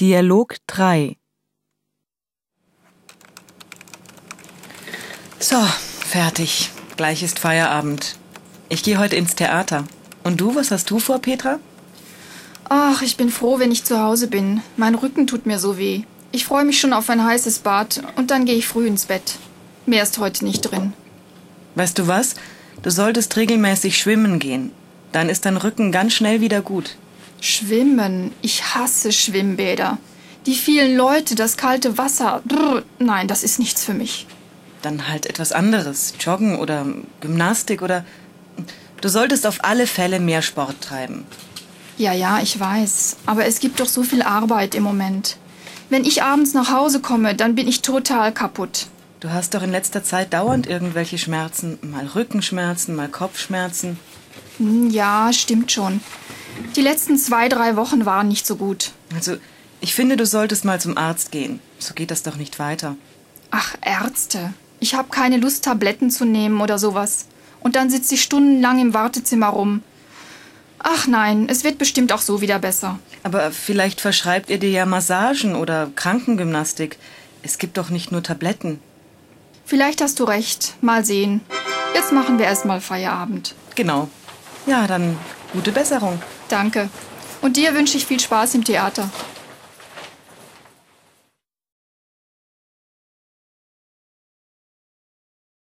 Dialog 3. So, fertig. Gleich ist Feierabend. Ich gehe heute ins Theater. Und du, was hast du vor, Petra? Ach, ich bin froh, wenn ich zu Hause bin. Mein Rücken tut mir so weh. Ich freue mich schon auf ein heißes Bad und dann gehe ich früh ins Bett. Mehr ist heute nicht drin. Weißt du was? Du solltest regelmäßig schwimmen gehen. Dann ist dein Rücken ganz schnell wieder gut. Schwimmen. Ich hasse Schwimmbäder. Die vielen Leute, das kalte Wasser. Brr, nein, das ist nichts für mich. Dann halt etwas anderes. Joggen oder Gymnastik oder... Du solltest auf alle Fälle mehr Sport treiben. Ja, ich weiß. Aber es gibt doch so viel Arbeit im Moment. Wenn ich abends nach Hause komme, dann bin ich total kaputt. Du hast doch in letzter Zeit dauernd irgendwelche Schmerzen. Mal Rückenschmerzen, mal Kopfschmerzen. Ja, stimmt schon. Die letzten 2-3 Wochen waren nicht so gut. Also, ich finde, du solltest mal zum Arzt gehen. So geht das doch nicht weiter. Ach, Ärzte. Ich habe keine Lust, Tabletten zu nehmen oder sowas. Und dann sitze ich stundenlang im Wartezimmer rum. Ach nein, es wird bestimmt auch so wieder besser. Aber vielleicht verschreibt ihr dir ja Massagen oder Krankengymnastik. Es gibt doch nicht nur Tabletten. Vielleicht hast du recht. Mal sehen. Jetzt machen wir erst mal Feierabend. Genau. Ja, dann gute Besserung. Danke. Und dir wünsche ich viel Spaß im Theater.